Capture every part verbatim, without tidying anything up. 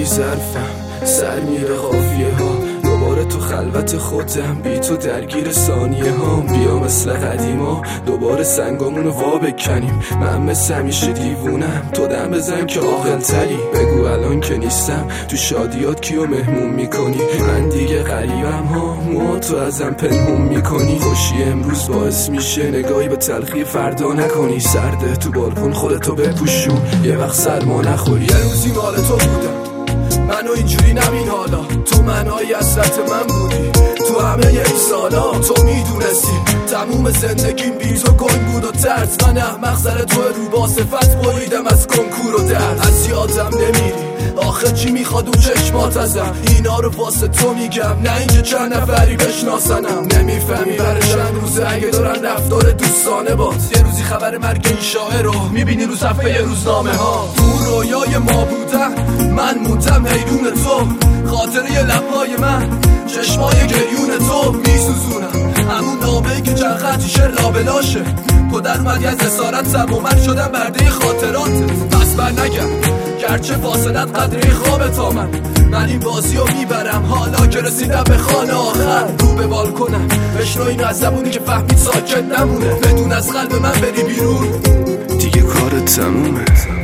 ظرفم، سر میره قافیه ها، دوباره تو خلوت خودم، بی تو درگیر ثانیه ها. بیا مثل قدیما دوباره سنگامونو وا بکنیم، من مثل همیشه دیوونم، تو دم بزن که عاقل تری. بگو الان که نیستم تو شادیات کیو مهمون میکنی، من دیگه غریبم ها، مو تو ازم پنهون میکنی. خوشی امروز باعث میشه نگاهی به تلخی فردا نکنی، سرده تو بالکن خودتو بپوشون یه وقت سرما نخوری. یه روزی مال تو بودم منو اینجوری نبین حالا، تو منهای حسرت من بودی تو همه این سالا. تو میدونستی تموم زندگیم بی تو گنگ بود و ترس، من احمق سر تو رو با صفت بریدم از کنکور و درس. از یادم نمیری آخه چی میخواد اون چشمات ازم، اینا رو واسه تو میگم نه اینکه چند نفری بشناسنم. نمیفهمی برای چند روزه اگه دارن رفتار دوستانه باد، یه روزی خبر مرگ این شاعر رو میبینی رو صفحه روزنامه ها. تو رویای ما بودم من موندم حیرون تو، خاطره لبهای من چشمای گریون تو میسوزونم، همون نامه‌ای که چند خطی شعر لابلاشه. تو در اومدی از اسارتم و من شدم برده خاطراتت، پس بر نگم گرچه فاصلت قدره خواب تا من، من این بازی رو میبرم حالا که رسیدم به خانه آخر. رو به بالکنم بشنو اینو از زبونی که فهمید ساکت نمونه، بدون از قلب من بری بیرون دیگه کارت تمومه.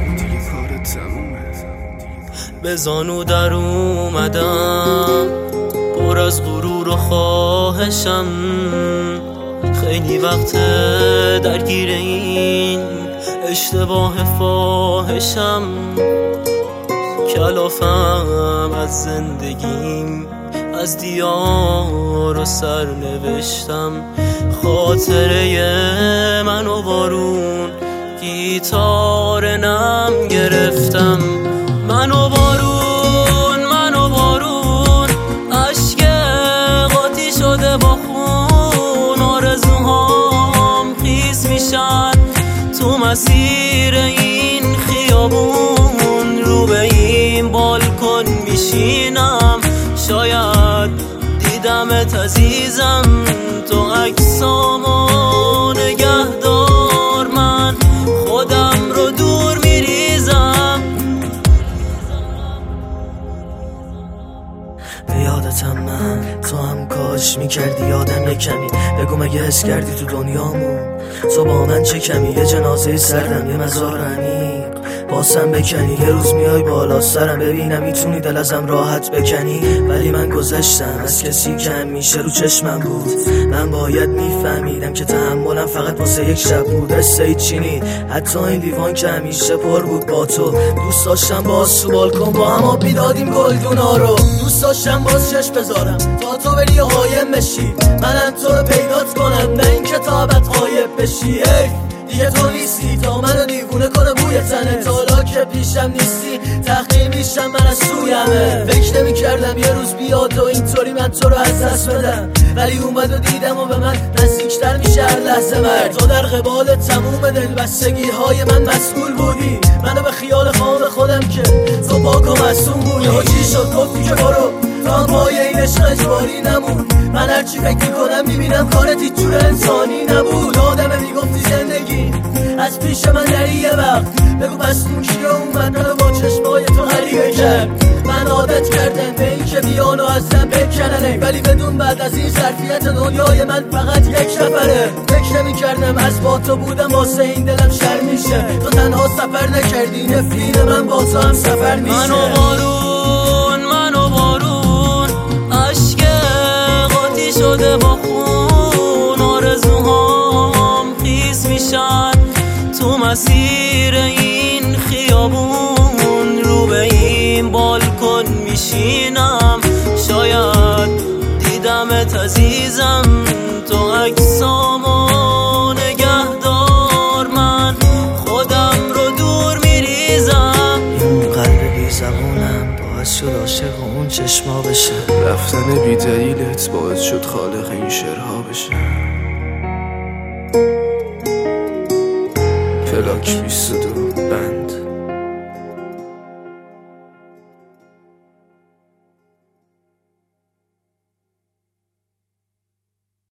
به زانو در اومدم پر از غرور و خواهشم، خیلی وقت درگیر این اشتباه فاحشم. کلافم از زندگیم از دیار و سر نوشتم، خاطره من و بارون گیتار نم گرفتم. من و بارون من و بارون عشق قاطی شده با خون، آرزوهام خیس میشن تو مسیر این خیابون. رو به این بالکن میشینم شاید دیدمت عزیزم، تو عکسامو نگهدار من خودم رو دور میریزم. به یادتم من تو هم کاش میکردی یادم یه کمی، بگو مگه حس کردی تو دنیامون تو با من چه کمی. یه جنازه سردم یه مزار عمیق باسم بکنی، یه روز میای بالا سرم ببینم میتونی دل ازم راحت بکنی. ولی من گذشتم از کسی که همیشه رو چشمم بود، من باید میفهمیدم که تحملم فقط واسه یک شب بود. قصه چینی حتی این لیوان که همیشه پر بود با تو، دوست داشتم باز تو بالکن با هم آب میدادیم گلدونا رو. دوست داشتم باز چشم بذارم تا تو بری و قایم بشی، منم تو رو پیدات کنم نه این کتابت غایب بشی. دیگه تو نیستی تا منو دیوونه کنه بوی تنه، تا حالا که پیشم نیستی تحقیر میشم من از سویمه. فکر نمی کردم یه روز بیاد و اینطوری من تو رو از دست بدم، ولی اومد و دیدم و به من نزدیکتر میشه هر لحظه مرگ. تو در قبال تموم دلبستگی های من مسئول بودی، منو به خیال خام خودم که تو پاک و معصوم بودی. یهو چی شد گفتی که برو تو هم پای این عشق اجباری نمون، من هرچی فکر میکنم میبینم کارت هیچ جور انسانی نبود. آدمه میگفتی زندگی از پیش من نری یه وقت، بگو پس اون کیه اومد منو با چشمای تو غریبه کرد. من عادت کردم به این که بیان و ازم بکننه، ولی بدون بعد از این ظرفیت دنیای من فقط یک نفره. فکر نمی کردم از با تو بودم واسه این دلم شر میشه، تو تنها سفر نکردی نفرین من با تو هم سفر میشه. من و بارون من و بارون عشق قاطی شده با خون، آرزوهام خیس میشن تو مسیر این خیابون. رو به این بالکن میشینم شاید دیدمت عزیزم، تو عکسامو نگهدار من خودم رو دور میریزم. این قلب بی زبونم باعث شد عاشق اون چشما بشه، رفتن بی دلیلت باعث شد خالق این شعرها بشه. پلاک بیست و دو بند